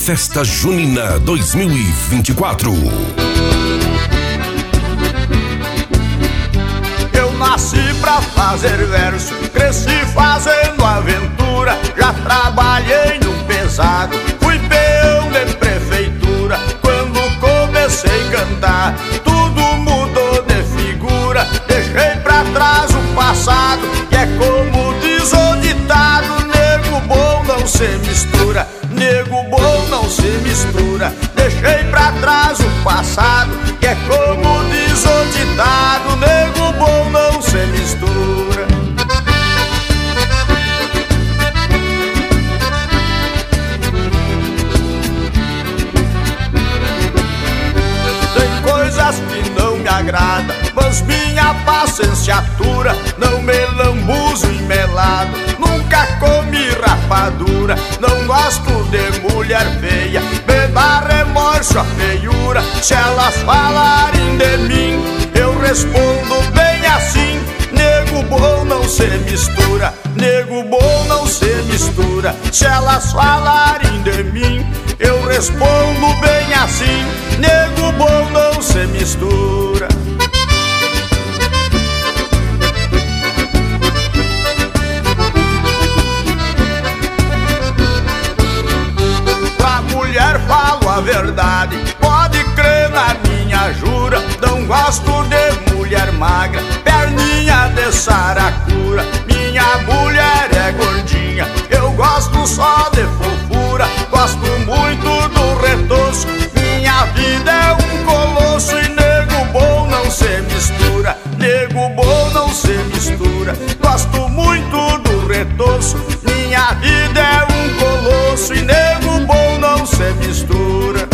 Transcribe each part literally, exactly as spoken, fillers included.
Festa Junina dois mil e vinte e quatro. Eu nasci pra fazer verso, cresci fazendo aventura. Já trabalhei num pesado, fui peão de prefeitura. Quando comecei a cantar, tudo mudou de figura. Deixei pra trás o passado, que é como diz o ditado: nego bom não se mistura, nego bom não se mistura. Deixei pra trás o passado, que é como diz o ditado: nego bom não se mistura. Tem coisas que não me agradam, mas minha paciência atura. Não me lambuzo em melado, nunca comi rapadura. Não gosto de mulher feia, me dá remorso a feiura. Se elas falarem de mim, eu respondo bem assim: nego bom não se mistura, nego bom não se mistura. Se elas falarem de mim, eu respondo bem assim: nego bom não se mistura. Pra mulher falo a verdade, pode crer na minha jura. Não gosto de mulher magra, perninha de saracura. Minha mulher é gordinha, eu gosto só de fofura. Gosto muito do retoço, minha vida é um colosso. E nego bom não se mistura, nego bom não se mistura. Gosto muito do retoço, minha vida é um colosso. E nego bom não se mistura.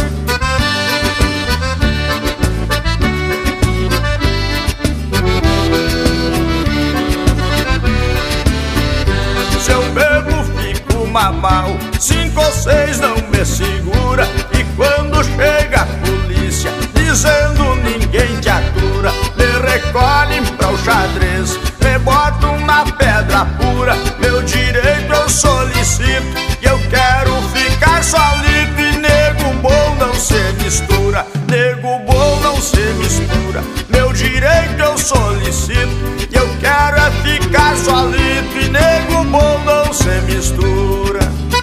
Se eu bebo fico mamau, cinco ou seis não me segura. E quando chega a polícia dizendo ninguém te atura, me recolhem pra o xadrez, me botam na pedra pura. Meu direito eu solicito, e eu quero ficar solito. E nego bom não se mistura, nego bom não se mistura. Meu direito eu solicito, e eu quero é ficar solito. E nego bom não se mistura.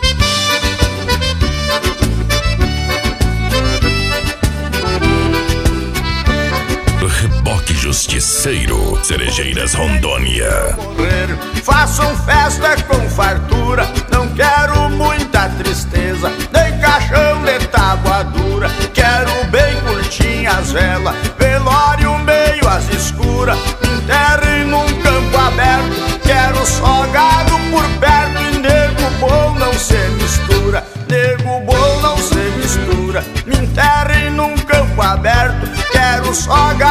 Reboque Justiceiro, Cerejeiras, Rondônia. Morrer, façam festa com fartura. Não quero muita tristeza, nem caixão de tábua dura. Quero bem curtinha as velas, velório meio às escuras. Enterrem num campo aberto, quero só gado por perto. E nego bom não se mistura, nego bom não se mistura. Me enterrem num campo aberto, quero só gado